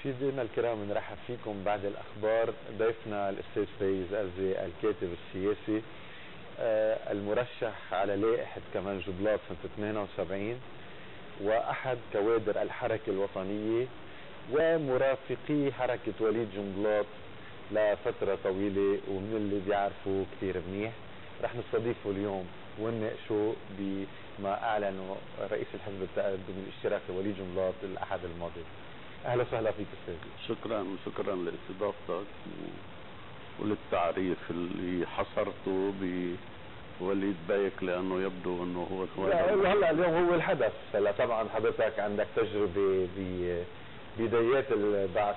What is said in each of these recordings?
مشاهدينا الكرام، نرحب فيكم بعد الأخبار. ضيفنا الأستاذ فايز أرزي، الكاتب السياسي المرشح على لائحة كمال جنبلاط سنة 78، وأحد كوادر الحركة الوطنية ومرافقي حركة وليد جنبلاط لفترة طويلة، ومن اللي بيعرفوا كتير منيح. رح نستضيفه اليوم ونناقشه بما أعلنه رئيس الحزب التقدم الاشتراكي وليد جنبلاط الأحد الماضي. أهلا وسهلا فيك أستاذ. شكرا لاستضافتك وللتعريف اللي حصرته بوليد بايك، لأنه يبدو أنه هو هلا اليوم هو الحدث. هلا طبعا حضرتك عندك تجربة ببدايات البعث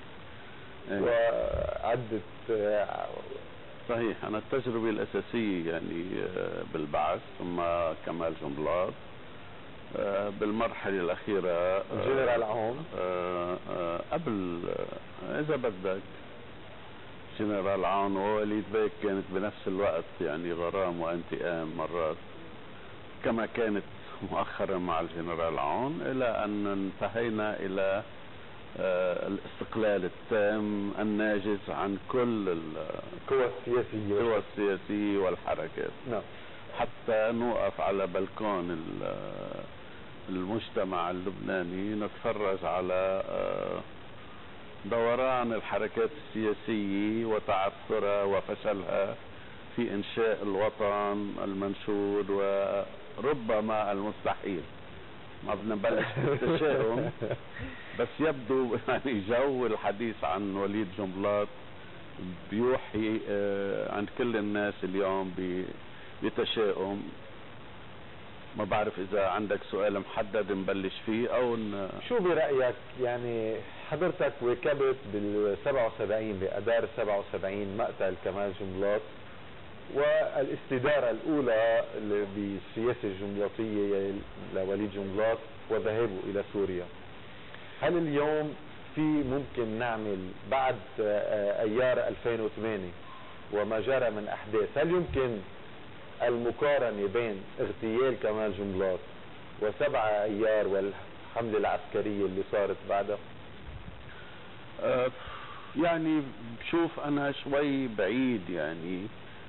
وعدة. صحيح، أنا التجربة الأساسية يعني بالبعث ثم كمال جنبلاط، بالمرحلة الأخيرة جنرال عون، قبل إذا بدك جنرال عون ووليد بايك كانت بنفس الوقت يعني غرام وانتقام مرات، كما كانت مؤخرا مع الجنرال عون، إلى أن انتهينا إلى الاستقلال التام الناجز عن كل القوى السياسية والحركات. نعم. حتى نوقف على بلكون المجتمع اللبناني نتفرج على دوران الحركات السياسية وتعثرها وفشلها في إنشاء الوطن المنشود وربما المستحيل. ما بدنا نبلش بالتشاؤم، بس يبدو يعني جو الحديث عن وليد جنبلاط بيوحي عند كل الناس اليوم بتشاؤم. ما بعرف إذا عندك سؤال محدد نبلش فيه أو شو برأيك؟ يعني حضرتك واكبت بال77 بأدار 77 مقتل كمال جنبلاط والاستدارة الأولى بالسياسة الجنبلاطية لوليد جنبلاط وذهابه إلى سوريا. هل اليوم في ممكن نعمل بعد أيار 2008 وما جرى من أحداث، هل يمكن المقارنة بين اغتيال كمال جنبلاط و7 أيار والحملة العسكرية اللي صارت بعدها؟ يعني بشوف أنا شوي بعيد يعني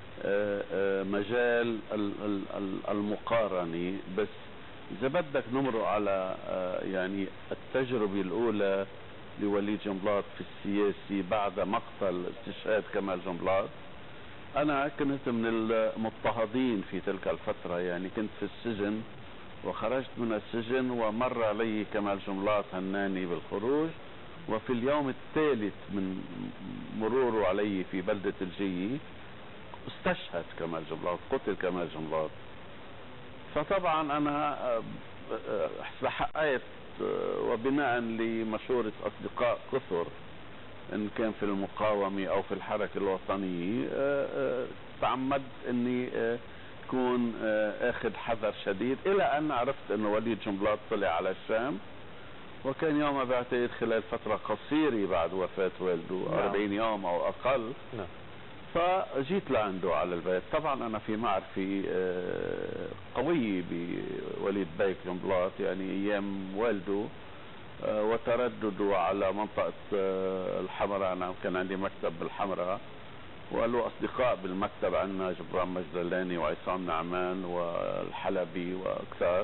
مجال المقارنة، بس إذا بدك نمر على يعني التجربة الأولى لوليد جنبلاط في السياسي بعد مقتل استشهاد كمال جنبلاط. أنا كنت من المضطهدين في تلك الفترة، يعني كنت في السجن وخرجت من السجن ومر علي كمال جنبلاط هناني بالخروج، وفي اليوم الثالث من مروره علي في بلدة الجية استشهد كمال جنبلاط، قتل كمال جنبلاط. فطبعا أنا حققت وبناء لمشورة أصدقاء كثر إن كان في المقاومة أو في الحركة الوطنية، تعمدت إني كون أخذ حذر شديد، إلى أن عرفت إنه وليد جنبلاط طلع على الشام، وكان يوم بعتقد خلال فترة قصيرة بعد وفاة والده، 40 يوم أو أقل. نعم. فجيت لعنده على البيت. طبعا أنا في معرفة قوية بوليد بايك جنبلاط، يعني أيام والده وتردده على منطقة الحمراء. أنا كان عندي مكتب بالحمراء وله أصدقاء بالمكتب، عندنا جبران مجدلاني وعصام نعمان والحلبي وكثار.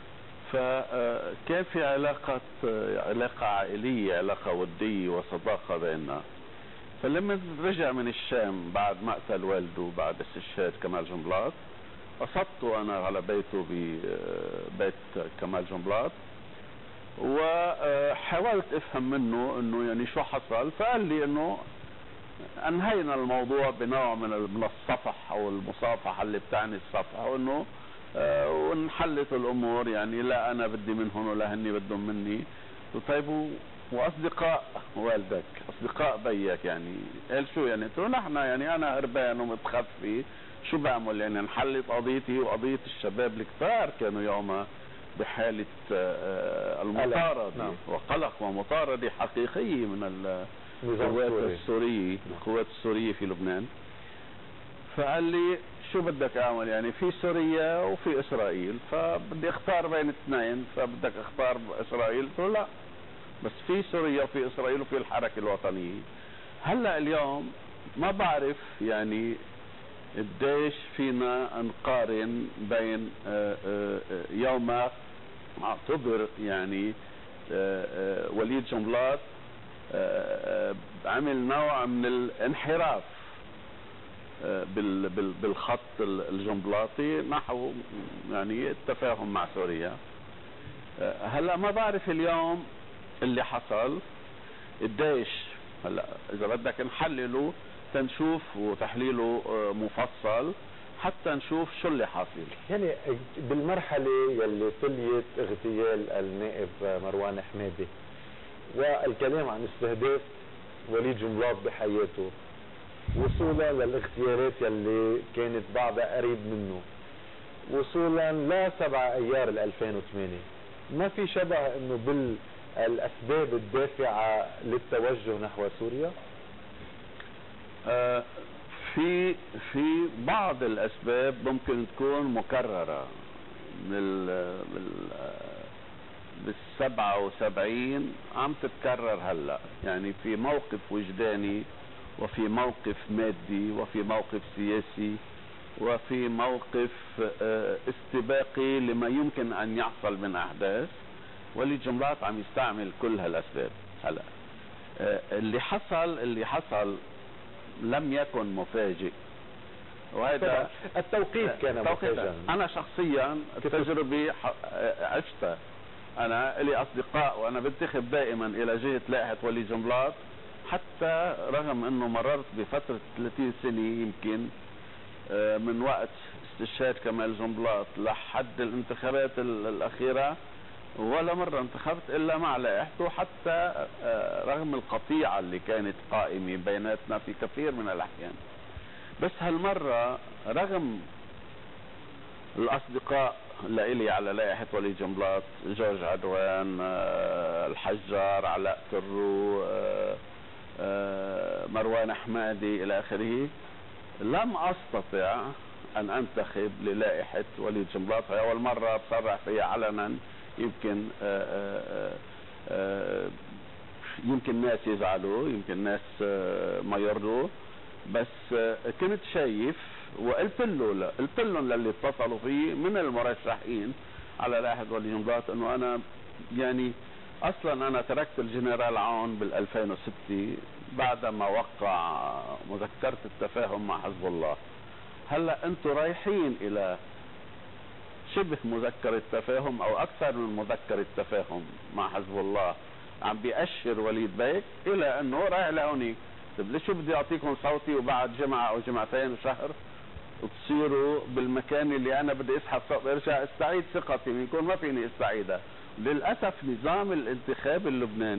فكان في علاقة عائلية، علاقة ودية وصداقة بيننا. فلما رجع من الشام بعد مقتل والده بعد استشهاد كمال جنبلاط، قصدته أنا على بيته ببيت كمال جنبلاط وحاولت افهم منه انه يعني شو حصل. فقال لي انه انهينا الموضوع بنوع من الصفح او المصافحه اللي بتعني الصفح، وانه وانحلت الامور، يعني لا انا بدي منهم ولا هني بدهم مني. طيب واصدقاء والدك، اصدقاء بيك، يعني قال شو يعني؟ قلت له نحن يعني انا هربان ومتخفي، شو بعمل يعني؟ انحلت قضيتي وقضيه الشباب الكثار كانوا يومها بحالة المطاردة. نعم. وقلق ومطاردة حقيقية من القوات السورية، القوات السورية في لبنان. فقال لي شو بدك اعمل يعني؟ في سوريا وفي اسرائيل، فبدي اختار بين اثنين، فبدك اختار اسرائيل؟ قلت له لا، بس في سوريا وفي اسرائيل وفي الحركة الوطنية. هلا اليوم ما بعرف يعني قديش فينا نقارن بين يوم اعتبر يعني وليد جنبلاط عمل نوع من الانحراف بالخط الجنبلاطي نحو يعني التفاهم مع سوريا. هلا ما بعرف اليوم اللي حصل قديش، هلا اذا بدك نحلله تنشوف وتحليله مفصل حتى نشوف شو اللي حاصل. يعني بالمرحلة يلي تليت اغتيال النائب مروان حمادي والكلام عن استهداف وليد جنبلاط بحياته وصولا للاغتيالات يلي كانت بعدها قريب منه وصولا ل 7 ايار 2008، ما في شبه انه بالاسباب الدافعة للتوجه نحو سوريا؟ في بعض الاسباب ممكن تكون مكررة بال 77 عم تتكرر هلا، يعني في موقف وجداني وفي موقف مادي وفي موقف سياسي وفي موقف استباقي لما يمكن ان يحصل من احداث. وليد جنبلاط عم يستعمل كل هالاسباب. هلا اللي حصل لم يكن مفاجئ، وهذا التوقيت كان مفاجئا. انا شخصيا تجربي عشتها، انا لي اصدقاء وانا بنتخب دائما الى جهة لائحة وليد جنبلاط، حتى رغم انه مررت بفترة 30 سنة يمكن من وقت استشهاد كمال جنبلاط لحد الانتخابات الاخيرة ولا مرة انتخبت الا مع لائحته، حتى رغم القطيعة اللي كانت قائمة بيناتنا في كثير من الاحيان. بس هالمرة رغم الاصدقاء لإلي على لائحة وليد جنبلاط، جورج عدوان، الحجار، علاء ترو، مروان حمادي الى اخره، لم استطع ان انتخب للائحة وليد جنبلاط. هي اول مرة بصرح فيها علنا، يمكن ناس يزعلوا، يمكن ناس ما يرضوا، بس كنت شايف وقلت لهم للي اتصلوا فيه من المرشحين على لائحة وليد جنبلاط انه انا يعني اصلا انا تركت الجنرال عون بال 2006 بعدما وقع مذكرة التفاهم مع حزب الله. هلا انتم رايحين الى شبه مذكرة تفاهم او اكثر من مذكرة تفاهم مع حزب الله، عم بيأشر وليد بيك الى انه رايح لهونيك. طيب ليش بدي اعطيكم صوتي وبعد جمعة او جمعتين وشهر تصيروا بالمكان اللي انا بدي اسحب صوتي ارجع استعيد ثقتي منكم؟ ما فيني استعيدها. للاسف نظام الانتخابي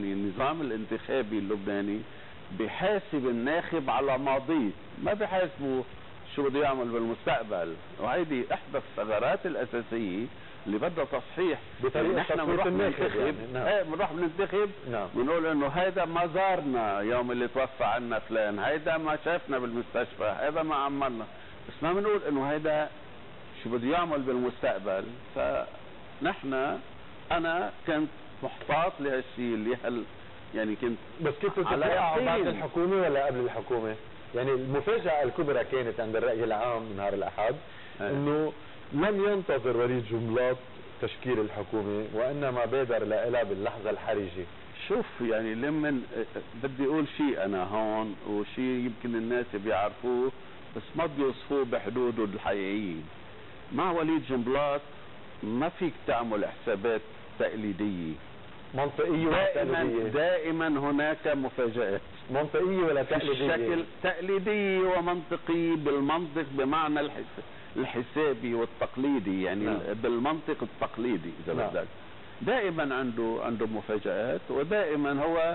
اللبناني بيحاسب الناخب على ماضيه، ما بيحاسبه شو بده يعمل بالمستقبل، وهيدي احدى الثغرات الاساسيه اللي بدها تصحيح. بطريقه نحن بنروح ننتخب، بنروح ننتخب بنقول انه هيدا ما زارنا يوم اللي توفى عنا فلان، هيدا ما شافنا بالمستشفى، هيدا ما عملنا، بس ما بنقول انه هيدا شو بده يعمل بالمستقبل. فنحن انا كنت محتاط لهالشيء اللي يعني كنت بس كنتوا تتوقعوا بعد الحكومة ولا قبل الحكومة؟ يعني المفاجأة الكبرى كانت عند الرأي العام نهار الأحد انه لم ينتظر وليد جنبلاط تشكيل الحكومة وانما بادر لها باللحظة الحرجة. شوف يعني لمن بدي اقول شيء انا هون وشيء يمكن الناس بيعرفوه بس ما بيوصفوه بحدوده الحقيقية. مع وليد جنبلاط ما فيك تعمل حسابات تقليدية منطقية ولا تقليدية. دائما هناك مفاجآت منطقية ولا تقليدية؟ الشكل تقليدية ومنطقية بالمنطق بمعنى الحسابي والتقليدي، يعني بالمنطق التقليدي اذا بدك. دائما عنده مفاجآت، ودائما هو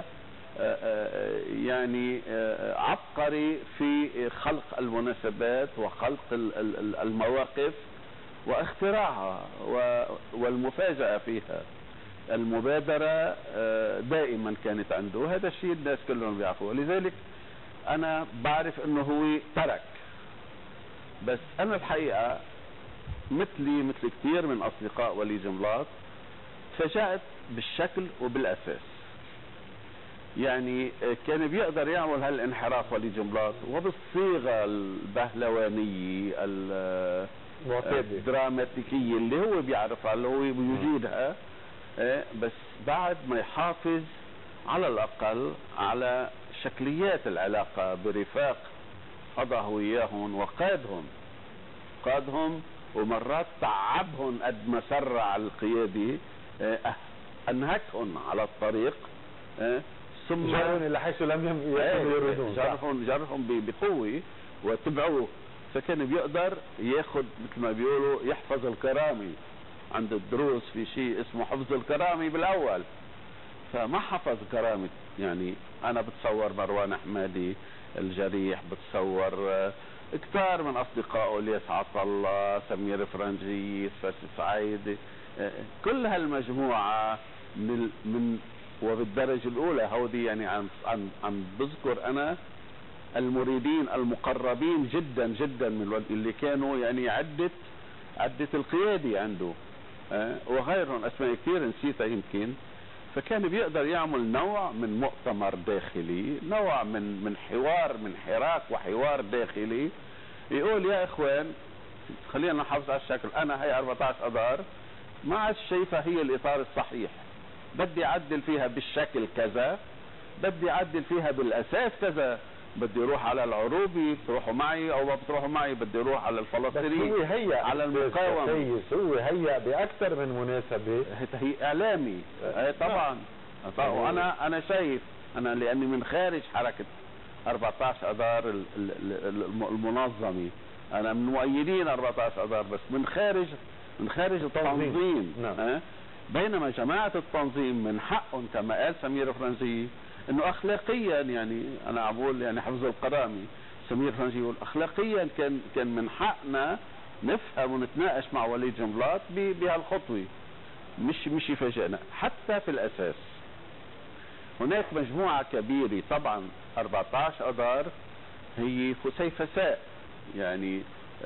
يعني عبقري في خلق المناسبات وخلق المواقف واختراعها والمفاجأة فيها. المبادرة دائما كانت عنده، هذا الشيء الناس كلهم بيعرفوه. لذلك انا بعرف انه هو ترك، بس انا الحقيقة مثل كثير من اصدقاء وليد جنبلاط تفاجأت بالشكل وبالاساس. يعني كان بيقدر يعمل هالانحراف وليد جنبلاط وبالصيغه البهلوانيه الدراماتيكيه اللي هو بيعرفها، اللي هو بيجيدها، بس بعد ما يحافظ على الاقل على شكليات العلاقه برفاق قضاه وياهم وقادهم ومرات تعبهم قد ما سرع القيادي، انهكهم على الطريق، ثم جرهم الى حيث لم يريدون، جرهم بقوه وتبعوه. فكان بيقدر ياخذ مثل ما بيقولوا يحفظ الكرامي. عند الدروس في شيء اسمه حفظ الكرامي بالاول، فما حفظ كرامه. يعني انا بتصور مروان حمادي الجريح، بتصور كثار من اصدقائه، الياس عطله، سمير فرنجي، فاس سعيد، كل هالمجموعه من وبالدرجه الاولى هودي، يعني عم بذكر انا المريدين المقربين جدا جدا من اللي كانوا يعني عده القيادي عنده، وغيرهم اسماء كثير نسيتها يمكن. فكان بيقدر يعمل نوع من مؤتمر داخلي، نوع من حوار، من حراك وحوار داخلي، يقول يا اخوان خلينا نحافظ على الشكل. انا هي 14 اذار ما عاد شايفها هي الاطار الصحيح، بدي اعدل فيها بالشكل كذا، بدي اعدل فيها بالاساس كذا، بدي اروح على العروبي بتروحوا معي او ما بتروحوا معي، بدي اروح على الفلسطيني، هو هيأ على المقاومه، هو هيأ باكثر من مناسبه. هي اعلامي طبعا. وانا شايف، انا لاني من خارج حركه 14 اذار المنظمه، انا من مؤيدين 14 اذار، بس من خارج التنظيم. نعم. بينما جماعه التنظيم من حقهم كما قال سمير فرنجي انه اخلاقيا، يعني انا عم بقول يعني حفظ القرامي، سمير فرنجي يقول اخلاقيا كان من حقنا نفهم ونتناقش مع وليد جنبلاط بهالخطوه، مش يفاجئنا. حتى في الاساس هناك مجموعه كبيره، طبعا 14 اذار هي فسيفساء، يعني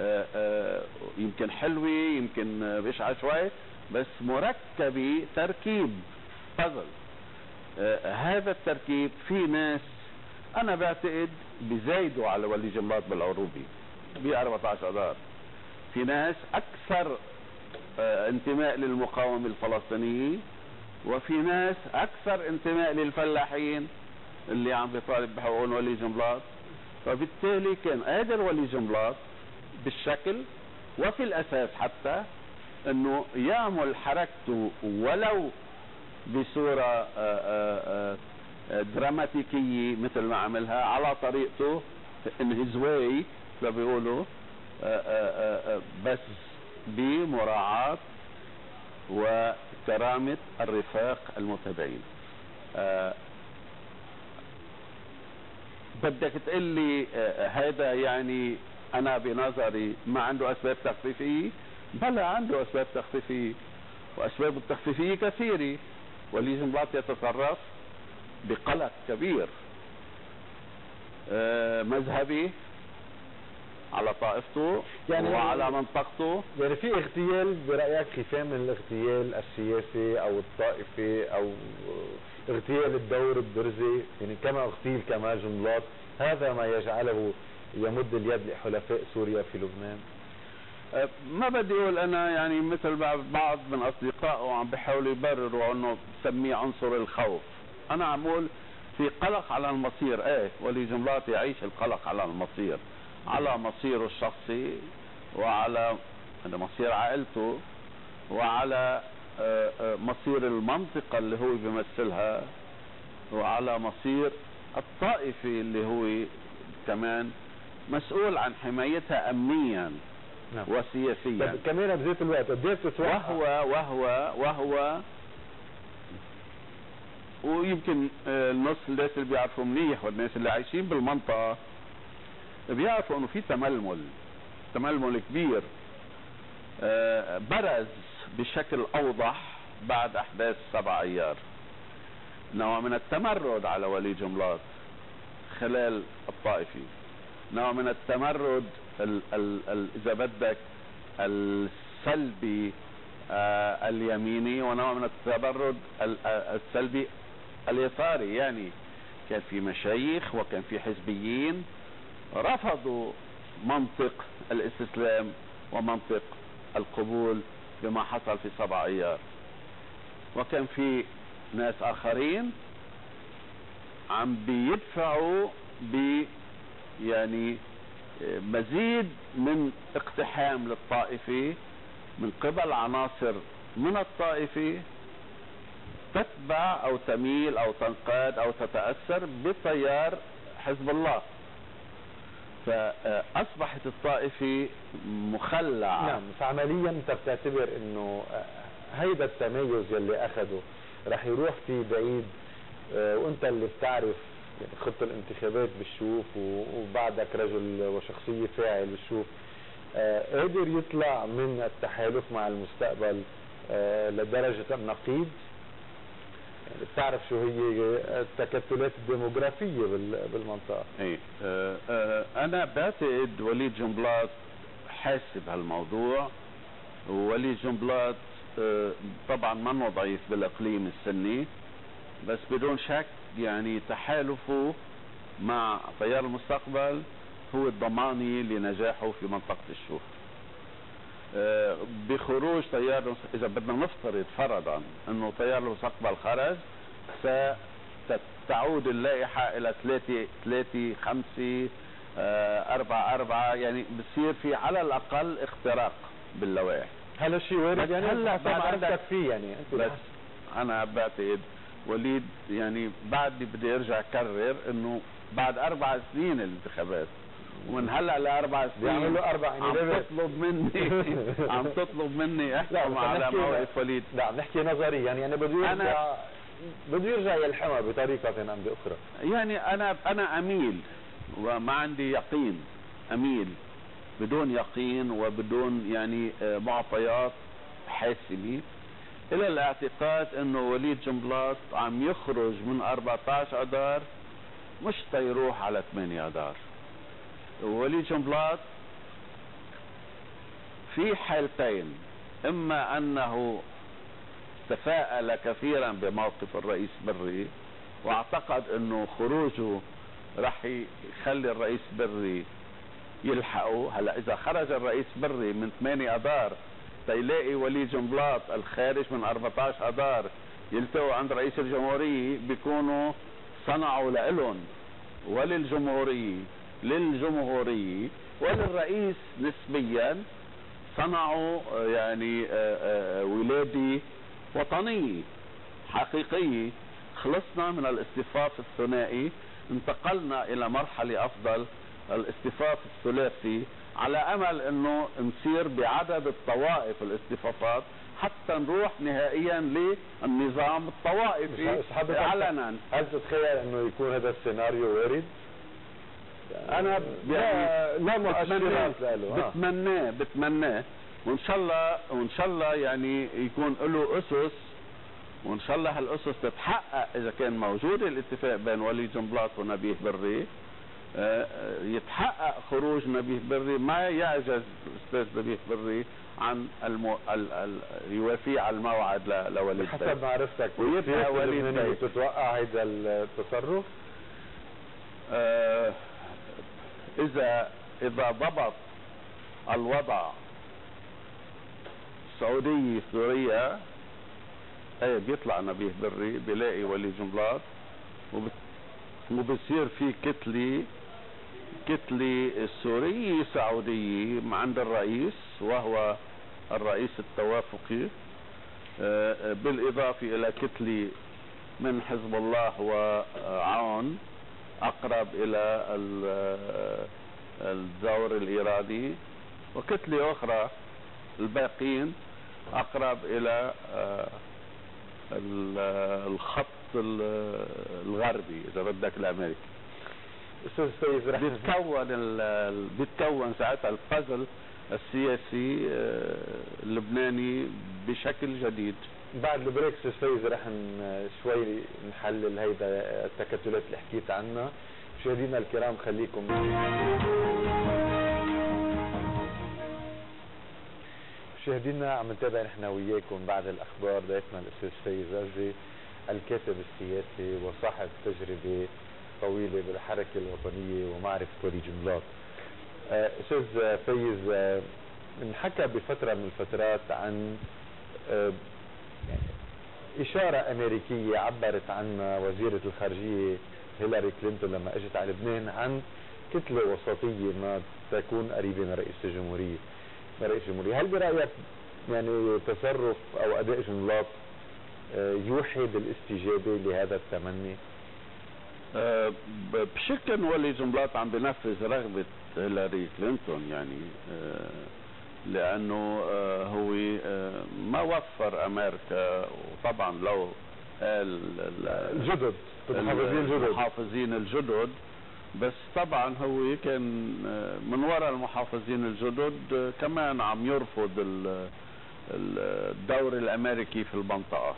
يمكن حلوه، يمكن بشعه شوي، بس مركبه تركيب بازل. هذا التركيب في ناس انا بعتقد بزايدوا على وليد جنبلاط بالعروبي ب 14 اذار، في ناس اكثر انتماء للمقاومه الفلسطينيه، وفي ناس اكثر انتماء للفلاحين اللي عم بيطالب بحقوق وليد جنبلاط. فبالتالي كان قادر وليد جنبلاط بالشكل وفي الاساس حتى انه يعمل حركته ولو بصورة دراماتيكية مثل ما عملها على طريقته in his way زي بيقولوا، بس بمراعاة وكرامة الرفاق المتابعين. بدك تقول لي هذا يعني انا بنظري ما عنده اسباب تخفيفية؟ بلى عنده اسباب تخفيفية، واسباب التخفيفية كثيرة. وليد جنبلاط يتصرف بقلق كبير مذهبي على طائفته يعني وعلى منطقته. يعني في اغتيال برأيك خفاء من الاغتيال السياسي او الطائفي او اغتيال الدور الدرزي، يعني كما اغتيل كمال جنبلاط، هذا ما يجعله يمد اليد لحلفاء سوريا في لبنان؟ ما بدي اقول انا يعني مثل بعض من اصدقائه عم بيحاولوا يبرروا انه بسميه عنصر الخوف. انا عم بقول في قلق على المصير. وليد جنبلاط يعيش القلق على المصير، على مصيره الشخصي وعلى مصير عائلته وعلى مصير المنطقة اللي هو بيمثلها وعلى مصير الطائفة اللي هو كمان مسؤول عن حمايتها امنيا وسياسيا. كمان بذات الوقت قديش وهو ويمكن النص الناس اللي بيعرفوا منيح والناس اللي عايشين بالمنطقة بيعرفوا انه في تململ كبير برز بشكل اوضح بعد احداث 7 ايار. نوع من التمرد على وليد جنبلاط خلال الطائفي، نوع من التمرد اذا بدك السلبي اليميني، ونوع من التمرد السلبي اليساري. يعني كان في مشايخ وكان في حزبيين رفضوا منطق الاستسلام ومنطق القبول بما حصل في 7 ايار، وكان في ناس اخرين عم بيدفعوا يعني مزيد من اقتحام للطائفة من قبل عناصر من الطائفة تتبع او تميل او تنقاد او تتأثر بتيار حزب الله، فاصبحت الطائفة مخلعة. نعم، فعمليا انت بتعتبر انه هيدا التميز يلي اخده رح يروح فيه بعيد، وانت اللي بتعرف يعني خط الانتخابات بتشوف، وبعدك رجل وشخصية فاعل بتشوف، قدر يطلع من التحالف مع المستقبل لدرجة النقيض. يعني بتعرف شو هي التكتلات الديموغرافية بالمنطقة. ايه انا بعتقد وليد جنبلاط حاسب هالموضوع، ووليد جنبلاط طبعا منه ضعيف بالاقليم السني، بس بدون شك يعني تحالفه مع تيار المستقبل هو الضماني لنجاحه في منطقة الشوف. بخروج تيار، اذا بدنا نفترض فرضا انه تيار المستقبل خرج، ستعود اللائحة الى 3-5-4-4، يعني بصير في على الاقل اختراق باللوائح. هذا الشيء وارد يعني هلا بعد عندك فيه يعني بس انا بعتقد وليد يعني بعدني بدي ارجع اكرر انه بعد 4 سنين الانتخابات، ومن هلا ل4 سنين بيعملوا 4 عم تطلب مني احكم على موقف وليد. لا نحكي نظريا يعني بده يرجع يلحمها بطريقة ام باخرى. يعني انا اميل وما عندي يقين، اميل بدون يقين وبدون يعني معطيات حاسمة الى الاعتقاد انه وليد جنبلاط عم يخرج من 14 اذار مش تيروح على 8 اذار. وليد جنبلاط في حالتين، اما انه تفاءل كثيرا بموقف الرئيس بري واعتقد انه خروجه راح يخلي الرئيس بري يلحقه. هلا اذا خرج الرئيس بري من 8 اذار تيلاقي وليد جنبلاط الخارج من 14 اذار يلتقوا عند رئيس الجمهورية، بيكونوا صنعوا لإلهم للجمهورية وللرئيس نسبيا صنعوا يعني ولادة وطنية حقيقية. خلصنا من الاصطفاف الثنائي، انتقلنا الى مرحلة افضل، الاصطفاف الثلاثي، على امل انه نصير بعدد الطوائف الاصطفافات حتى نروح نهائيا للنظام الطوائفي علنا. هل تتخيل انه يكون هذا السيناريو وارد؟ انا لا مؤشرات له. بتمناه وان شاء الله يعني يكون له اسس، وان شاء الله هالاسس تتحقق. اذا كان موجود الاتفاق بين وليد جنبلاط ونبيه بري، يتحقق خروج نبيه بري، ما يعجز الاستاذ نبيه بري عن يوافي على الموعد لوليد بري. حسب معرفتك ويبقى وليد بري تتوقع هذا التصرف؟ اذا ضبط الوضع السعودية سوريا، بيطلع نبيه بري بيلاقي وليد جنبلاط وبصير في كتلة سورية سعودية عند الرئيس، وهو الرئيس التوافقي، بالإضافة إلى كتلة من حزب الله وعون أقرب إلى الدور الإرادي، وكتلة أخرى الباقين أقرب إلى الخط الغربي إذا بدك الأمريكي. بيتكون ساعتها البازل السياسي اللبناني بشكل جديد. بعد البريك استاذ رح شوي نحلل هيدا التكتلات اللي حكيت عنها. مشاهدينا الكرام خليكم مشاهدينا، عم نتابع نحن وياكم بعد الاخبار ضيفنا الاستاذ فايز رزي الكاتب السياسي وصاحب تجربة طويلة بالحركة الوطنية ومعرفة وليد جنبلاط. أستاذ فايز، انحكى بفترة من الفترات عن إشارة أمريكية عبرت عنها وزيرة الخارجية هيلاري كلينتون لما اجت على لبنان عن كتلة وسطية ما تكون قريبة من رئيس الجمهورية. هل برأيك يعني تصرف أو أداء جنبلاط يوحي بالاستجابة لهذا التمني؟ بشكل ولي جنبلاط عم بنفذ رغبة هيلاري كلينتون، يعني لأنه هو ما وفر أمريكا، وطبعا لو قال الجدد المحافظين الجدد، بس طبعا هو كان من وراء المحافظين الجدد كمان عم يرفض الدور الأمريكي في المنطقة.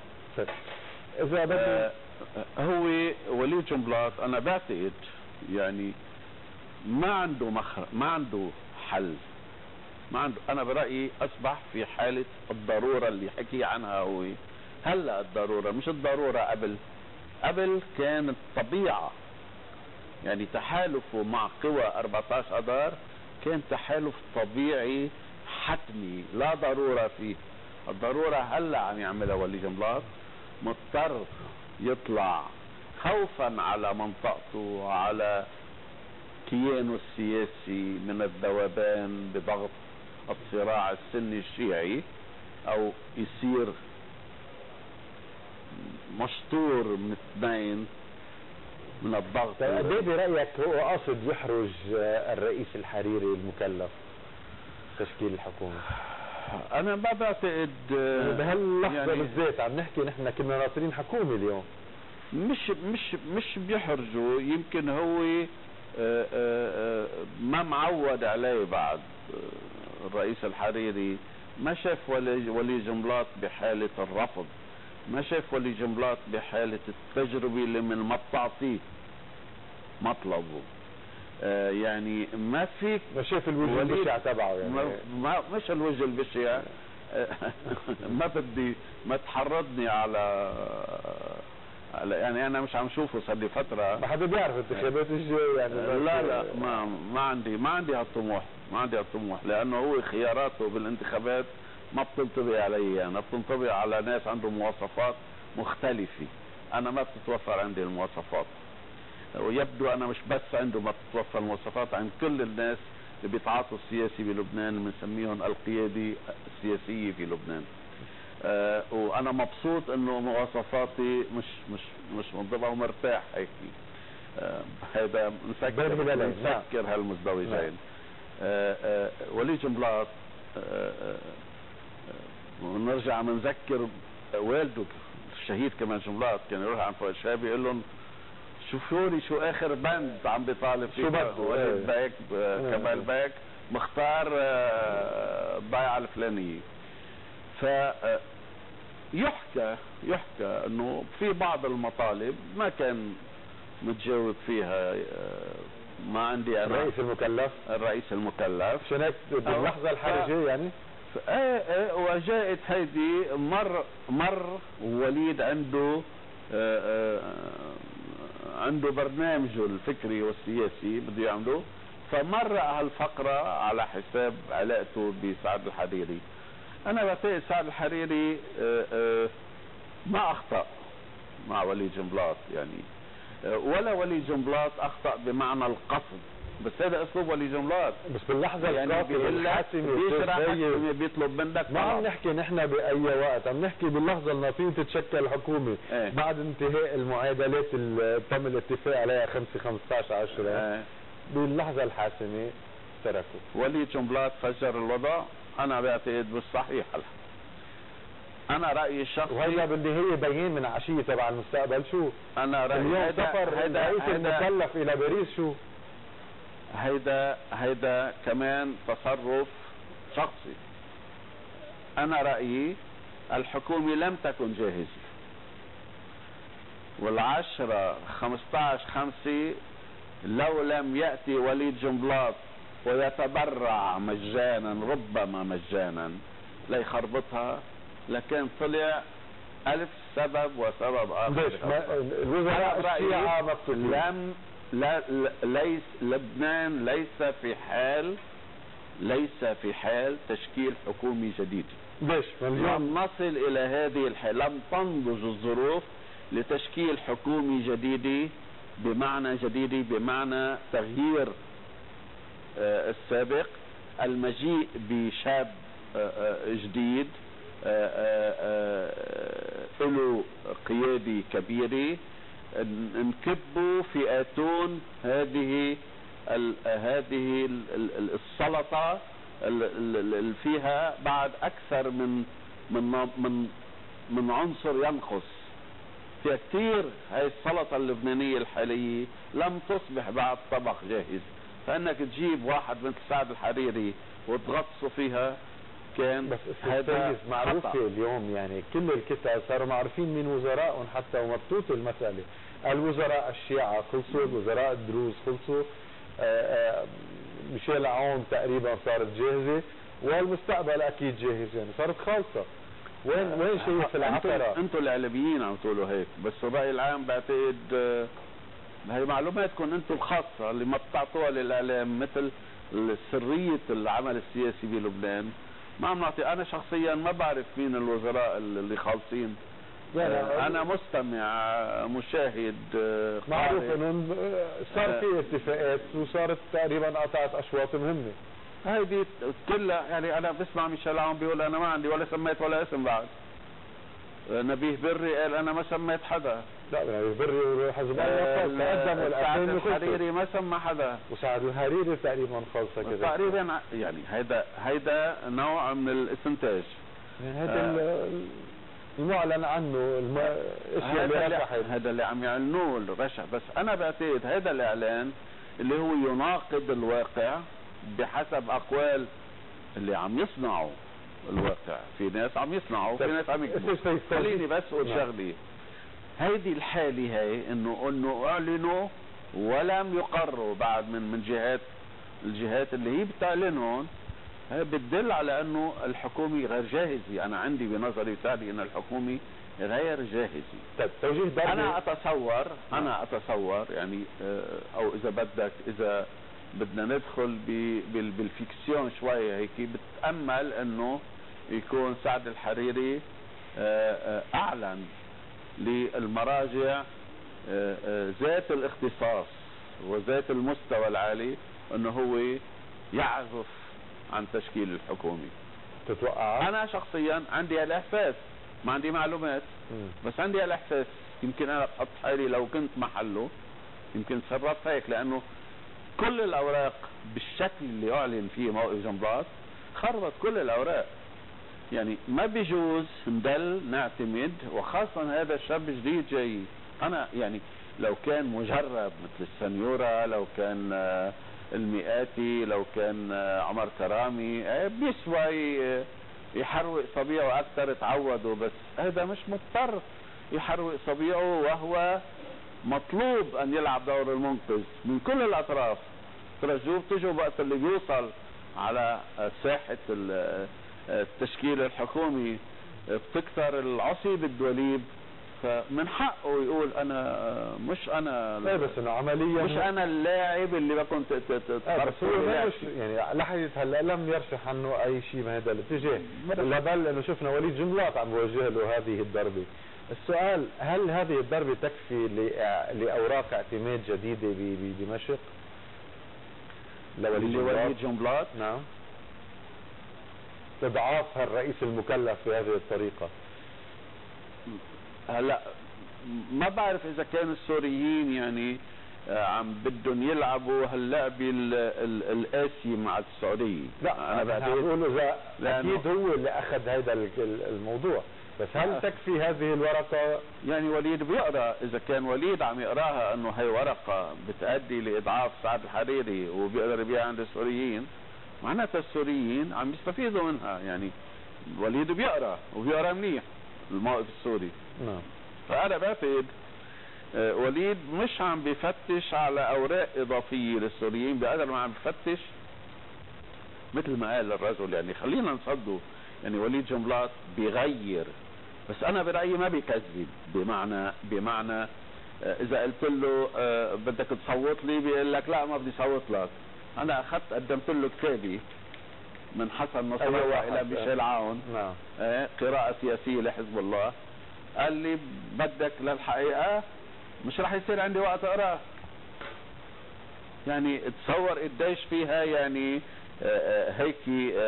هو وليد جنبلاط أنا بعتقد يعني ما عنده حل، ما عنده. أنا برأيي أصبح في حالة الضرورة اللي حكي عنها هو هلا. الضرورة مش الضرورة قبل كانت طبيعة، يعني تحالفه مع قوى 14 أذار كان تحالف طبيعي حتمي لا ضرورة فيه. الضرورة هلا عم يعملها وليد جنبلاط، مضطر يطلع خوفا على منطقته وعلى كيانه السياسي من الذوبان بضغط الصراع السني الشيعي، او يصير مشطور من اثنين من الضغط. قد برأيك هو قاصد يحرج الرئيس الحريري المكلف تشكيل الحكومة؟ انا ما بعتقد بهاللحظة يعني بالذات عم نحكي نحن كنا ناطرين حكومة اليوم. مش بيحرجوا، يمكن هو ما معود عليه بعد. الرئيس الحريري ما شاف ولي جنبلاط بحالة الرفض، ما شاف ولي جنبلاط بحالة التجربة اللي من ما بتعطيه مطلبه. يعني ما فيك ما شاف الوجه البشع تبعه، يعني مش الوجه البشع. ما تحرضني على يعني انا مش عم شوفه صار لي فتره. ما حدا بيعرف انتخابات الجاي يعني. لا ما عندي هالطموح، لانه هو خياراته بالانتخابات ما بتنطبق علي، انا بتنطبق على ناس عندهم مواصفات مختلفه. انا ما بتتوفر عندي المواصفات، ويبدو انا مش بس عنده ما بتتوفر المواصفات، عند كل الناس اللي بيتعاطوا السياسي بلبنان بنسميهم القيادي السياسيه في لبنان. وانا مبسوط انه مواصفاتي مش منضبطه ومرتاح هيك. هذا نسكر هالمزدوجين. وليد جنبلاط ونرجع بنذكر والده الشهيد كمان جنبلاط كان يروح عند فؤاد شابي يقول لهم شوفوني شو اخر بند عم بيطالب فيه وليد بايك كمال بايك مختار الضيعه الفلانيه. ف يحكى انه في بعض المطالب ما كان متجاوب فيها. ما عندي انا الرئيس المكلف عشان هيك باللحظه الحرجه يعني. وجاءت هيدي مر وليد عنده برنامجه الفكري والسياسي بده يعمله، فمر هالفقره على حساب علاقته بسعد الحريري. انا بعتقد سعد الحريري ما اخطأ مع وليد جنبلاط يعني، ولا وليد جنبلاط اخطأ بمعنى القصد، بس هذا اسلوب وليد جنبلاط. بس باللحظه يعني الحاسمه بيطلب منك. ما عم نحكي نحن باي وقت، عم نحكي باللحظه اللي فيه تتشكل حكومه بعد انتهاء المعادلات اللي تم الاتفاق عليها 5/15/10. باللحظه الحاسمه تركوا وليد جنبلاط فجر الوضع. انا بعتقد مش صحيح. انا رايي الشخصي، وهذا بالنهايه بيان من عشيه تبع المستقبل. شو انا رايي اليوم سفر الرئيس المكلف الى باريس. شو هيدا كمان تصرف شخصي. انا رايي الحكومه لم تكن جاهزه، وال10/15/5 لو لم ياتي وليد جنبلاط ويتبرع مجانا، ربما مجانا، ليخربطها، لكن طلع 1000 سبب وسبب اخر. ليش الوزراء الشيعة مبسوطين؟ لم ليس لبنان ليس في حال تشكيل حكومي جديد. ليش؟ لم نصل الى هذه الحالة، لم تنضج الظروف لتشكيل حكومي جديد بمعنى تغيير السابق، المجيء بشاب جديد له قيادة كبيرة، نكبوا في اتون هذه السلطة اللي فيها بعد اكثر من عنصر ينقص فيها كثير. هاي السلطة اللبنانية الحالية لم تصبح بعد طبق جاهز، فانك تجيب واحد مثل سعد الحريري وتغطسه فيها كان بس هذا معروفة اليوم، يعني كل الكتاب صاروا معروفين من وزرائهم حتى، ومبتوط المسألة. الوزراء الشيعة خلصوا، الوزراء الدروز خلصوا، ميشيل عون تقريبا صارت جاهزة، والمستقبل اكيد جاهز، يعني صارت خالصة. وين شايف العثرة؟ انتوا الاعلاميين عم تقولوا هيك، بس الرأي العام بعتقد هي معلوماتكم انتوا الخاصة اللي ما بتعطوها للاعلام، مثل سرية العمل السياسي بلبنان ما عم نعطي. انا شخصيا ما بعرف مين الوزراء اللي خالصين، انا مستمع مشاهد. معروف انه صار في اتفاقات وصارت تقريبا قطعت اشواط مهمة. هيدي كلها يعني انا بسمع ميشيل عون بيقول انا ما عندي ولا سميت ولا اسم بعد. نبيه بري قال انا ما سميت حدا. لا نبيه بري وحزب الله تقدموا. سعد الحريري ما سمى حدا، وسعد الحريري تقريبا خالصة كذا تقريبا. يعني هيدا نوع من الاستنتاج، يعني هذا المعلن عنه الاشياء اللي رشحت، هذا اللي عم يعلنوه الرشح. بس انا بعتقد هذا الاعلان اللي هو يناقض الواقع بحسب اقوال اللي عم يصنعوا الواقع. في ناس عم يصنعوا، في ناس عم يكتبوا. خليني بس اقول شغلي، هيدي الحالة هي انه اعلنوا ولم يقروا بعد من الجهات اللي هي بتعلنهم، هي بتدل على انه الحكومة غير جاهزة. انا عندي بنظري تالي ان الحكومة غير جاهزة. طيب توجيه ضربي. انا اتصور يعني او اذا بدك، اذا بدنا ندخل بالفيكسيون شوية هيك، بتأمل انه يكون سعد الحريري اعلن للمراجع ذات الاختصاص وذات المستوى العالي انه هو يعزف عن تشكيل الحكومة. تتوقع؟ انا شخصيا عندي الاحساس، ما عندي معلومات، بس عندي الاحساس. يمكن انا بحط حالي لو كنت محله يمكن تصرفت هيك، لانه كل الاوراق بالشكل اللي اعلن فيه موقف جنبلاط خربت كل الاوراق. يعني ما بيجوز نضل نعتمد، وخاصة هذا الشاب جديد جاي. انا يعني لو كان مجرب مثل السنيورة، لو كان المئاتي، لو كان عمر كرامي، بيسوى يحروق صبيعه اكثر، تعودوا. بس هذا مش مضطر يحروق صبيعه، وهو مطلوب ان يلعب دور المنقذ من كل الاطراف. ترجوه بتجوا وقت اللي بيوصل على ساحة التشكيل الحكومي بتكثر العصي بالدوليب، فمن حقه يقول انا مش بس انه عمليا مش انا اللاعب اللي بكون بس هو مش يعني لحد هلا لم يرشح عنه اي شيء من هذا الاتجاه، لا بل انه شفنا وليد جنبلاط عم بوجه له هذه الضربه. السؤال، هل هذه الضربه تكفي لاوراق اعتماد جديده بدمشق؟ لوليد جنبلاط؟ نعم. اضعاف الرئيس المكلف بهذه الطريقه. هلا ما بعرف اذا كان السوريين يعني عم بدهم يلعبوا هاللعبه القاسيه مع السعوديه. لا انا بقول اذا اكيد هو اللي اخذ هذا الموضوع، بس هل تكفي هذه الورقه؟ يعني وليد بيقرا، اذا كان وليد عم يقراها انه هي ورقه بتؤدي لاضعاف سعد الحريري وبيقدر يبيعها عند السوريين، معناتها السوريين عم يستفيدوا منها. يعني وليد بيقرا وبيقرا منيح الموقف السوري. نعم. فانا بعتقد وليد مش عم بفتش على اوراق اضافيه للسوريين بقدر ما عم بفتش مثل ما قال الرجل. يعني خلينا نصدق، يعني وليد جنبلاط بيغير بس انا برايي ما بيكذب، بمعنى اذا قلت له بدك تصوت لي بيقول لك لا ما بدي صوت لك. انا اخذت قدمت له كتابي من حسن نصر الله الى ميشيل عون، نعم، قراءة سياسية لحزب الله. قال لي بدك للحقيقة مش رح يصير عندي وقت اقراه. يعني تصور قديش فيها يعني هيك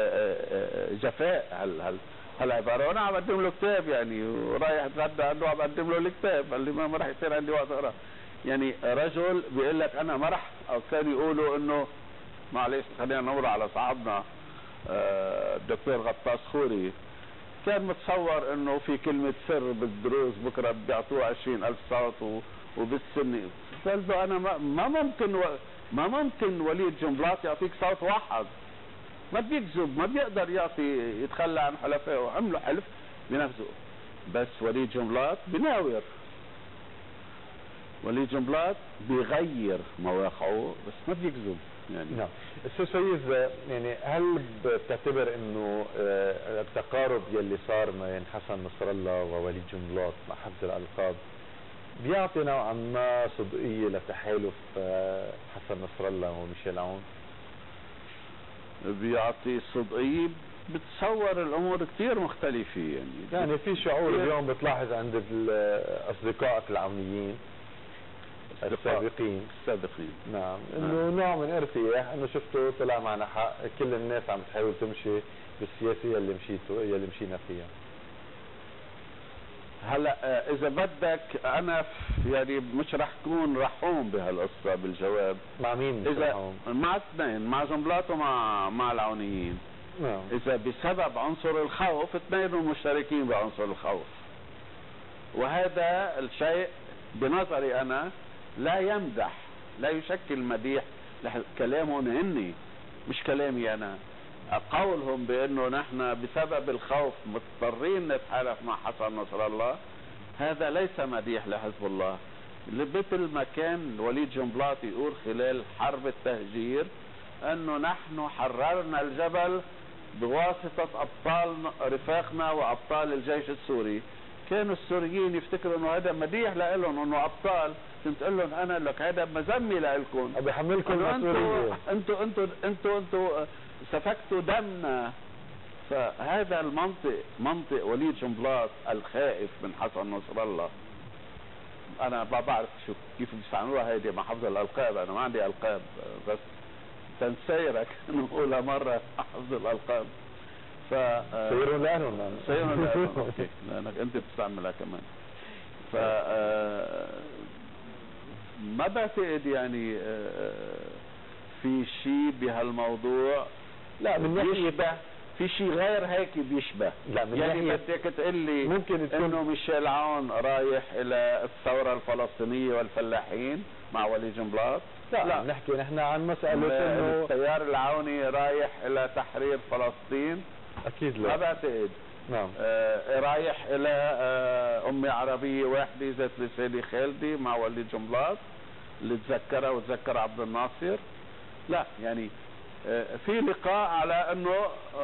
جفاء هالعبارة. وانا عم بقدم له كتاب يعني، ورايح اتغدى عنده عم بقدم له الكتاب. قال لي ما رح يصير عندي وقت اقراه. يعني رجل بيقول لك انا ما رح، او كانوا يقولوا انه معلش خلينا نمر على صاحبنا الدكتور غطاس خوري، كان متصور انه في كلمة سر بالدروز بكرة بيعطوه 20,000 صوت وبالسنة. قلت له انا ما ممكن وليد جنبلاط يعطيك صوت واحد. ما بيكذب، ما بيقدر يتخلى عن حلفائه. عملوا حلف بنفسه. بس وليد جنبلاط بناور، وليد جنبلاط بيغير مواقعه بس ما بيكذب يعني. نعم. استاذ فايز، يعني هل بتعتبر انه التقارب يلي صار بين حسن نصر الله ووليد جنبلاط مع حفظ الالقاب بيعطي نوعا ما صدقيه لتحالف حسن نصر الله وميشيل عون؟ بيعطي صدقيه. بتصور الامور كثير مختلفه يعني في شعور اليوم بتلاحظ عند اصدقائك العونيين السابقين. نعم، انه نوع من ارتياح، انه شفتوا طلع معنا حق، كل الناس عم تحاول تمشي بالسياسيه اللي مشينا فيها. هلا اذا بدك انا يعني مش رح كون رحوم بهالقصه بالجواب. مع مين مش رحوم؟ مع اثنين، مع جنبلاط ومع العونيين. نعم. اذا بسبب عنصر الخوف، اثنينهم مشتركين بعنصر الخوف، وهذا الشيء بنظري انا لا يمدح، لا يشكل مديح كلامهم هني مش كلامي انا. قولهم بانه نحن بسبب الخوف مضطرين نتحالف مع حسن نصر الله، هذا ليس مديح لحزب الله. مثل ما كان وليد جنبلاط يقول خلال حرب التهجير انه نحن حررنا الجبل بواسطة ابطال رفاقنا وابطال الجيش السوري. كانوا السوريين يفتكروا انه هذا مديح لهم انه ابطال. كنت اقول لهم انا لك هذا مذمي لكم، بحملكم المسؤوليه. انتوا سفكتوا دمنا. فهذا المنطق منطق وليد جنبلاط الخائف من حسن نصر الله. انا ما بعرف كيف بيستعملوها هيدي مع حفظ الالقاب. انا ما عندي القاب، بس تنسيرك نقولها مره حفظ الالقاب. سيروا لانهم اوكي، لانك انت بتستعملها كمان. ف ما بعتقد يعني في شيء بهالموضوع. لا، من بيشبه في شيء غير هيك بيشبه. لا، من يعني بدك تقول لي ممكن تكون انه ميشيل عون رايح الى الثوره الفلسطينيه والفلاحين مع وليد جنبلاط؟ لا، نحكي نحن عن مساله انه التيار العوني رايح الى تحرير فلسطين. اكيد لا، ما بعتقد. نعم. رايح الى امي عربيه واحده ذات رساله خالدي مع وليد جنبلاط اللي تذكرها وتذكر عبد الناصر. لا، يعني في لقاء على انه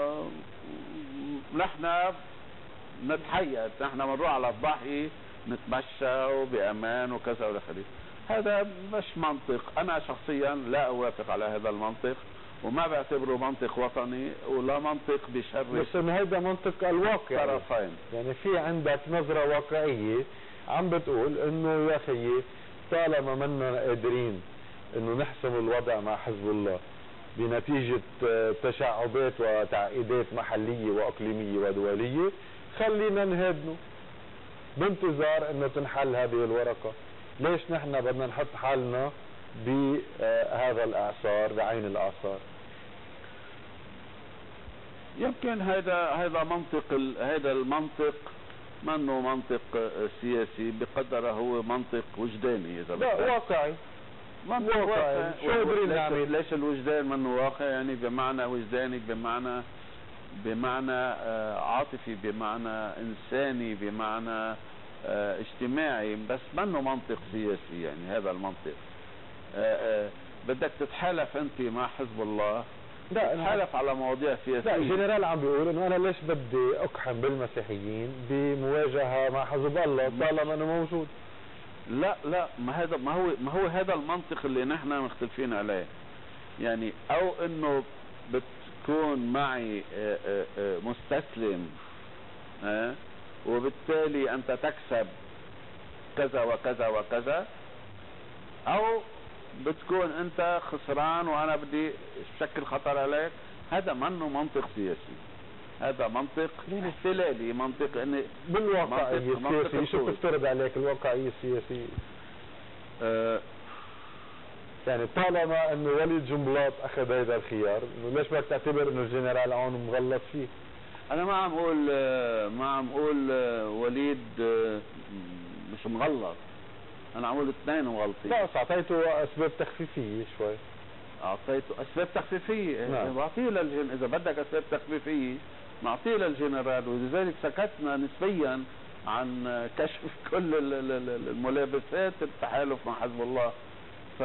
نحن نتحيز، نحن بنروح على الضاحية نتمشى بامان وكذا والى اخره. هذا مش منطق. انا شخصيا لا اوافق على هذا المنطق، وما بعتبره منطق وطني ولا منطق بيشرف. بس انه هذا منطق الواقع طرفين. يعني في عندك نظرة واقعية عم بتقول انه يا خيي طالما منا قادرين انه نحسم الوضع مع حزب الله بنتيجة تشعبات وتعقيدات محلية واقليمية ودولية، خلينا نهدنه بانتظار انه تنحل هذه الورقة. ليش نحن بدنا نحط حالنا بهذا الاعصار، بعين الاعصار؟ يمكن هذا المنطق منه منطق سياسي بقدر هو منطق وجداني. اذا لا، واقعي. منطق واقعي. شو قادرين نعمل؟ ليش الوجدان منه واقعي؟ يعني بمعنى وجداني، بمعنى عاطفي، بمعنى انساني، بمعنى اجتماعي، بس منه منطق سياسي. يعني هذا المنطق بدك تتحالف انت مع حزب الله لا حلف على مواضيع لا سياسية. الجنرال عم بيقول انه انا ليش بدي اقحم بالمسيحيين بمواجهة مع حزب الله طالما انه موجود. لا ما هو هذا المنطق اللي نحن مختلفين عليه. يعني او انه بتكون معي مستسلم وبالتالي انت تكسب كذا وكذا وكذا، او بتكون انت خسران وانا بدي شكل خطر عليك. هذا منه منطق سياسي، هذا منطق احتلالي، منطق اني بالواقعية السياسية. شو بتفترض عليك الواقعية السياسية؟ يعني طالما انه وليد جنبلاط اخذ هيدا الخيار، ليش بدك تعتبر انه الجنرال عون مغلط فيه؟ انا ما عم اقول وليد مش مغلط، انا عم اقول اثنين مغلطين. لا بس اعطيته اسباب تخفيفية شوي. اعطيته اسباب تخفيفية. نعم. بعطيه اذا بدك اسباب تخفيفية نعطيه للجنرال، ولذلك سكتنا نسبيا عن كشف كل الملابسات التحالف مع حزب الله. ف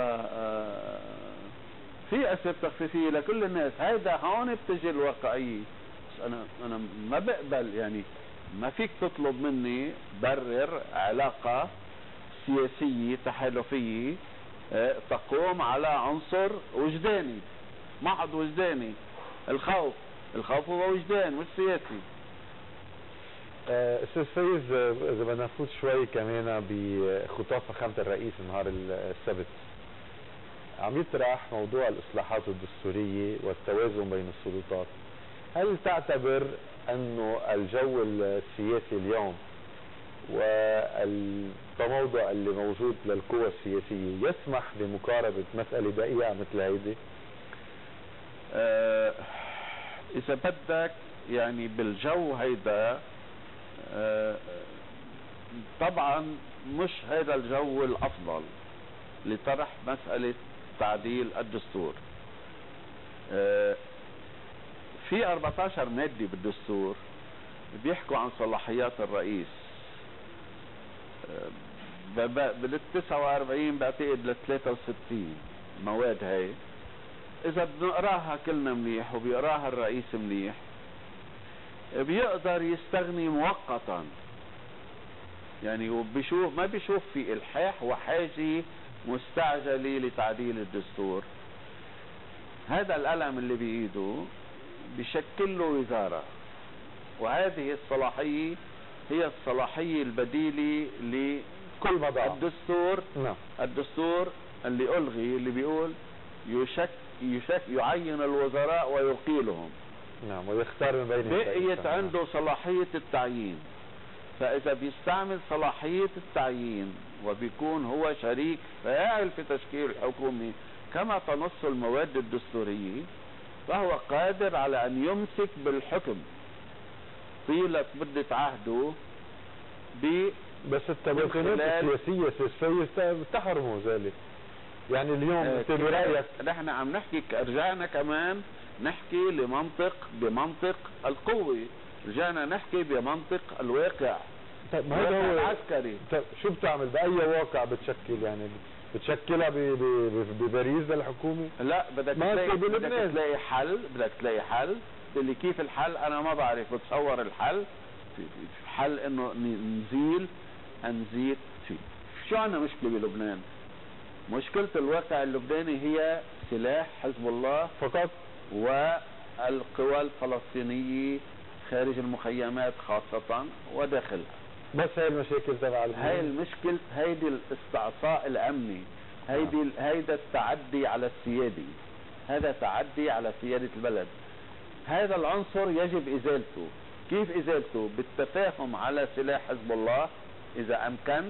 في اسباب تخفيفية لكل الناس. هيدا هون بتجي الواقعية. بس انا ما بقبل، يعني ما فيك تطلب مني برر علاقة سياسية تحالفية تقوم على عنصر وجداني محض، وجداني. الخوف هو وجدان مش سياسي. استاذ فايز، اذا بدنا نفوت شوي كمان بخطاب فخامة الرئيس نهار السبت، عم يطرح موضوع الاصلاحات الدستورية والتوازن بين السلطات. هل تعتبر انه الجو السياسي اليوم والتموضع اللي موجود للقوى السياسية يسمح بمقاربة مسألة دقيقة مثل هيدي؟ اذا بدك يعني بالجو هيدا طبعا مش هيدا الجو الافضل لطرح مسألة تعديل الدستور. في 14 مادة بالدستور بيحكوا عن صلاحيات الرئيس. بال 49 بعتقد لل 63 مواد هاي. اذا بنقراها كلنا منيح وبيقراها الرئيس منيح بيقدر يستغني مؤقتا، يعني وبيشوف ما بيشوف في الحاح وحاجة مستعجلة لتعديل الدستور. هذا القلم اللي بايده بشكل له وزارة، وهذه الصلاحية هي الصلاحية البديلة كل مضى الدستور. نعم. الدستور اللي ألغي اللي بيقول يعين الوزراء ويقيلهم. نعم، ويختار من بين بقيت عنده صلاحية التعيين. فإذا بيستعمل صلاحية التعيين وبيكون هو شريك فاعل في تشكيل الحكومة كما تنص المواد الدستورية، فهو قادر على أن يمسك بالحكم طيلة مدة عهده. بس التوازنات السياسية بتحرموا ذلك. يعني اليوم انت برأيك نحن عم نحكي، رجعنا كمان نحكي بمنطق القوة، رجعنا نحكي بمنطق الواقع. طيب ما هذا هو العسكري. طيب شو بتعمل بأي واقع بتشكل؟ يعني بتشكلها بباريس للحكومة؟ لا، بدك تلاقي حل. اللي كيف الحل انا ما بعرف. بتصور الحل حل انه نزيل فيه. شو عنا مشكلة بلبنان؟ مشكلة الواقع اللبناني هي سلاح حزب الله فقط، والقوى الفلسطينية خارج المخيمات خاصة وداخلها. بس هاي المشاكل تبع هاي المشكلة، هيدي الاستعصاء الامني، هيدا التعدي على السيادة، هذا تعدي على سيادة البلد. هذا العنصر يجب ازالته. كيف ازالته؟ بالتفاهم على سلاح حزب الله اذا امكن،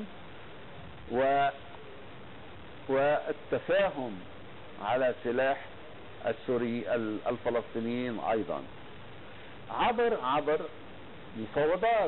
والتفاهم على سلاح الفلسطينيين ايضا عبر مفاوضات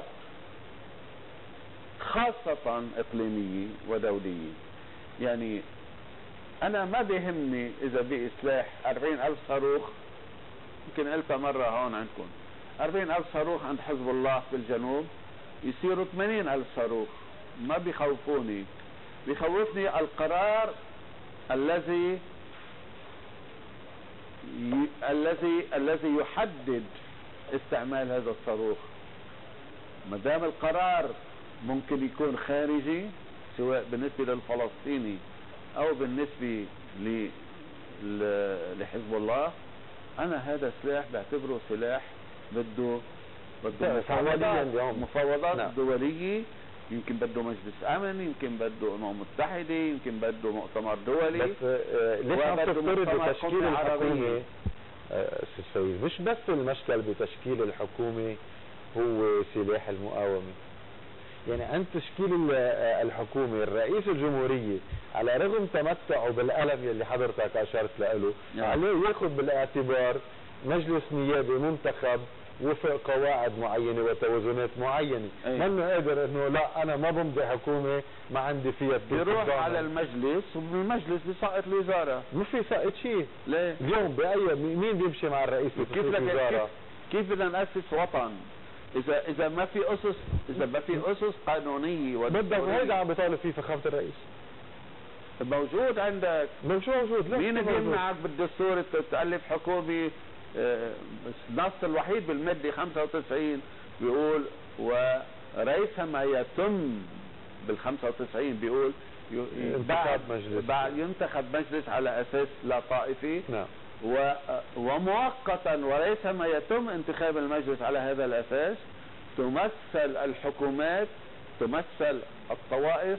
خاصة اقليمية ودولية. يعني انا ما بيهمني اذا بقي سلاح 40,000 صاروخ، يمكن قلتها مرة هون عندكم، 40,000 صاروخ عند حزب الله في الجنوب يصيروا 80,000 صاروخ. ما بيخوفوني، بيخوفني القرار الذي الذي يحدد استعمال هذا الصاروخ. ما دام القرار ممكن يكون خارجي سواء بالنسبة للفلسطيني او بالنسبة لحزب الله، انا هذا سلاح بعتبره سلاح بده مفاوضات نعم. دولية، يمكن بده مجلس امن، يمكن بده امم متحدة، يمكن بده مؤتمر دولي. بس ليش عم تفترض بتشكيل الحكومة استاذ فايز؟ مش بس المشكل بتشكيل الحكومة هو سلاح المقاومة. يعني أنت تشكيل الحكومة، الرئيس الجمهورية على رغم تمتعه بالقلم يلي حضرتك أشرت له، عليه ياخذ بالاعتبار مجلس نيابي منتخب وفق قواعد معينة وتوازنات معينة. منه قادر انه لا انا ما بمضي حكومة ما عندي فيها. بيروح على المجلس ومن المجلس بيسقط الوزارة. ما في سقط شيء. ليه؟ اليوم بأي مين بيمشي مع الرئيس كيف الوزارة؟ كيف بدنا نأسس وطن اذا ما في اسس قانونية بدك هيدا عم بيطالب فيه فخامة الرئيس. موجود عندك. مش موجود. مين بيمنعك بالدستور تألف حكومة؟ النص الوحيد بالمادة 95 بيقول ورئيسها ما يتم بال95 بيقول ينتخب مجلس على اساس لا طائفي. نعم. ومؤقتا ورئيسها ما يتم انتخاب المجلس على هذا الاساس. تمثل الحكومات، تمثل الطوائف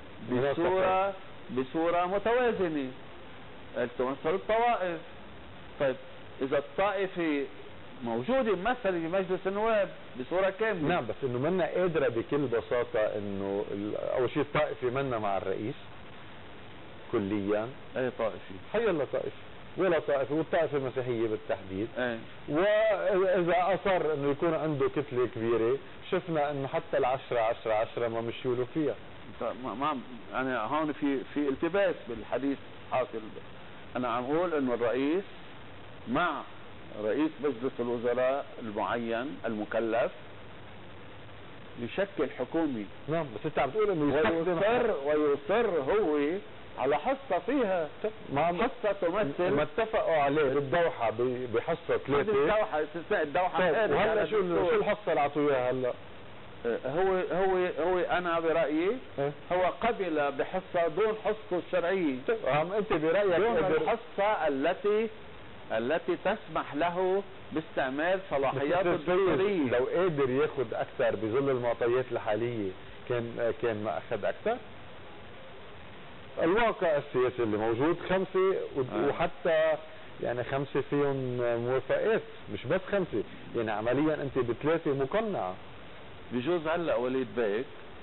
بصورة متوازنة. تمثل الطوائف. طيب اذا الطائفة موجودة ممثلة بمجلس النواب بصورة كاملة. نعم، بس انه منا قادرة بكل بساطة انه اول شيء الطائفة منا مع الرئيس كليا. اي طائفة؟ حي الله طائفة ولا طائفة، والطائفة المسيحية بالتحديد. واذا اصر انه يكون عنده كتلة كبيرة، شفنا انه حتى ال10 ما مشيوا له فيها. ما يعني هون في التباس بالحديث حاصل. انا عم اقول انه الرئيس مع رئيس مجلس الوزراء المعين المكلف يشكل حكومة. نعم، بس انت عم تقول انه ويصر هو على حصة فيها. حصة تمثل ما اتفقوا عليه بالدوحة بحصة 3. الدوحة استثناء الدوحة. وهلا شو الحصة اللي عطوا اياها هلا؟ هو انا برأيي هو قبل بحصة دون حصته الشرعية. انت برأيك دون الحصة التي تسمح له باستعمال صلاحياته الدستورية. لو قادر ياخذ اكثر بظل المعطيات الحالية كان ما اخذ اكثر. الواقع السياسي اللي موجود 5 وحتى يعني 5 فيهم موافقات، مش بس 5. يعني عمليا انت ب3 مقنعة. بجوز هلا وليد بيك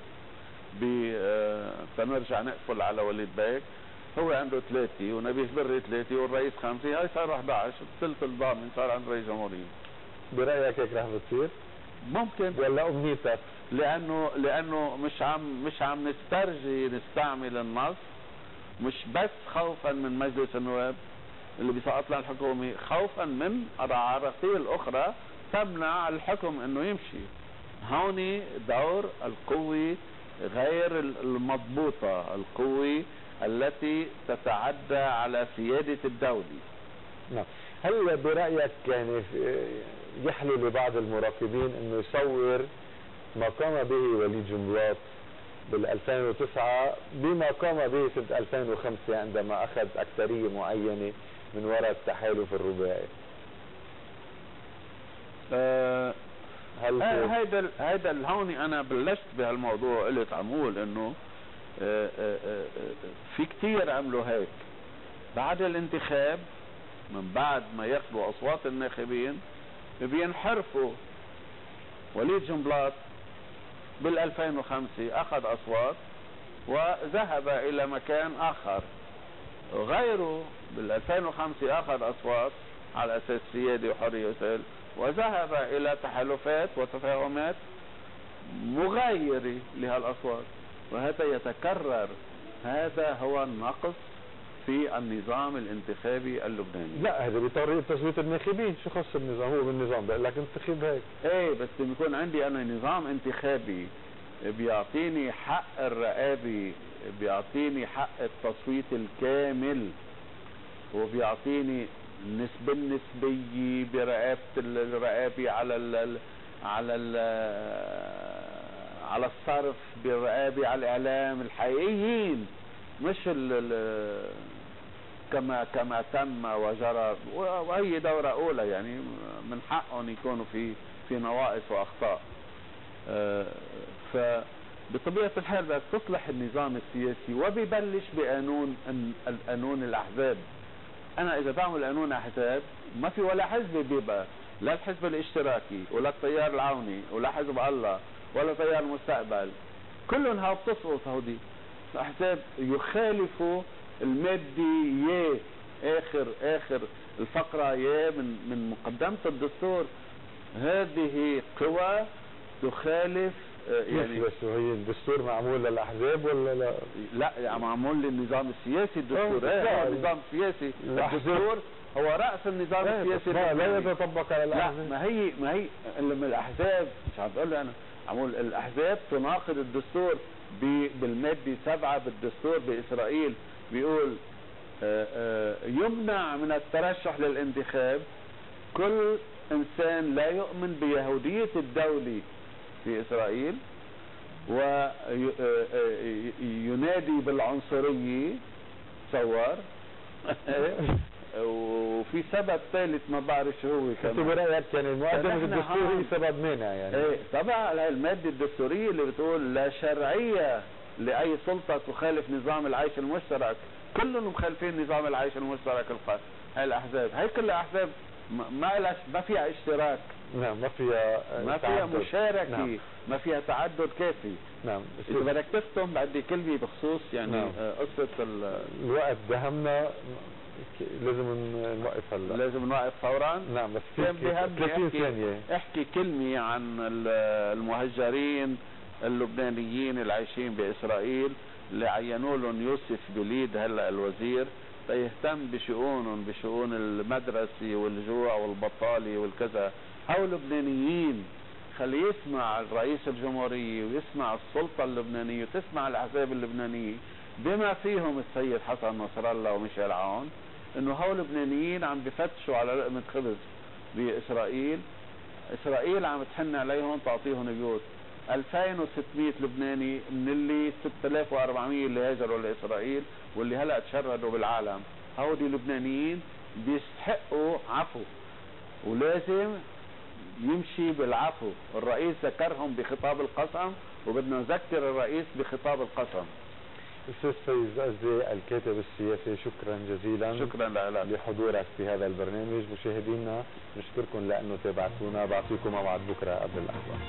تنرجع نقفل على وليد بيك، هو عنده 3 ونبيه بري 3 والرئيس 5، هاي صار 11، الثلث الضامن صار عند رئيس جمهورية. برأيك هيك رح بتصير؟ ممكن. ولا امنيتك؟ لانه مش عم نسترجي نستعمل النص، مش بس خوفا من مجلس النواب اللي بيسقط لنا الحكومة، خوفا من عراقيل اخرى تمنع الحكم انه يمشي. هون دور القوة غير المضبوطة، القوة التي تتعدى على سيادة الدولة. نعم. هل برأيك يعني يحلو لبعض المراقبين انه يصور ما قام به وليد جنبلاط بال2009 بما قام به سنة 2005 عندما اخذ اكثرية معينة من وراء التحالف الرباعي؟ هيدا هوني انا بلشت بهالموضوع، قلت عمول انه في كتير عملوا هيك بعد الانتخاب، من بعد ما ياخذوا اصوات الناخبين بينحرفوا. وليد جنبلاط بال2005 اخذ اصوات وذهب الى مكان اخر، غيره بال2005 اخذ اصوات على اساس سيادة وحرية وسلم وذهب الى تحالفات وتفاهمات مغايرة لهالاصوات، وهذا يتكرر. هذا هو النقص في النظام الانتخابي اللبناني. لا، هذا بطريقة تصويت الناخبين، شو خص النظام؟ هو بالنظام بقول لك انتخب هيك. ايه، بس بيكون عندي انا نظام انتخابي بيعطيني حق الرقابة، بيعطيني حق التصويت الكامل، وبيعطيني النسبة النسبية برقابة الرقابة على الصرف، بالرقابة على الإعلام الحقيقيين، مش كما تم وجرى. وهي دورة أولى، يعني من حقهم يكونوا في نواقص وأخطاء. فبطبيعة الحال بدك تصلح النظام السياسي، وبيبلش قانون الأحزاب. أنا إذا بعمل قانون أحزاب ما في ولا حزب بيبقى، لا الحزب الاشتراكي ولا التيار العوني ولا حزب الله ولا تيار المستقبل، كلهم هاو بتسقط. هودي أحزاب يخالفوا المادة ي آخر الفقرة ي من مقدمة الدستور. هذه قوى تخالف يعني بس هي الدستور معمول للأحزاب ولا لا؟ لا يعني معمول للنظام السياسي. الدستور هو النظام السياسي، الدستور هو رأس النظام السياسي. لا يتطبق على الأحزاب. لا ما هي لما الأحزاب، مش عم بقول أنا عمول الأحزاب تناقض الدستور بالمادة 7 بالدستور بإسرائيل، بيقول يمنع من الترشح للانتخاب كل إنسان لا يؤمن بيهودية الدولة في إسرائيل وينادي بالعنصرية. تصور. وفي سبب ثالث ما بعرف شو هو كمان. برأيك يعني المقدمة الدستوري سبب مانع يعني؟ ايه طبعا المادة الدستورية اللي بتقول لا شرعية لأي سلطة تخالف نظام العيش المشترك. كلهم مخالفين نظام العيش المشترك. هاي الأحزاب، هاي كل الأحزاب ما فيها اشتراك. نعم، ما فيها مشاركة. نعم. ما فيها تعدد كافي. نعم. إذا بدك تختم بدي كلمة بخصوص يعني نعم. قصة الوقت دهمنا، لازم نوقف هلا. لازم نوقف فورا. نعم بس 30 ثانية. احكي كلمة عن المهجرين اللبنانيين اللي عايشين بإسرائيل اللي عينوا لهم يوسف بليد هلا الوزير يهتم بشؤونهم، بشؤون المدرسة والجوع والبطالة والكذا. هؤلاء لبنانيين، خلي يسمع الرئيس الجمهورية ويسمع السلطة اللبنانية وتسمع الأحزاب اللبنانية بما فيهم السيد حسن نصر الله وميشيل عون، انه هؤلاء لبنانيين عم بفتشوا على لقمة خبز بإسرائيل. إسرائيل عم تحن عليهم تعطيهم بيوت. 2600 لبناني من اللي 6400 اللي هاجروا لإسرائيل واللي هلأ تشردوا بالعالم، هودي لبنانيين بيستحقوا عفو ولازم يمشي بالعفو. الرئيس ذكرهم بخطاب القسم وبدنا نذكر الرئيس بخطاب القسم. أستاذ فايز أزدي الكاتب السياسي، شكرا جزيلا. شكرا لك لحضورك في هذا البرنامج. مشاهدينا نشكركم لأنه تابعتونا. بعطيكم موعد بكرة قبل الأخبار.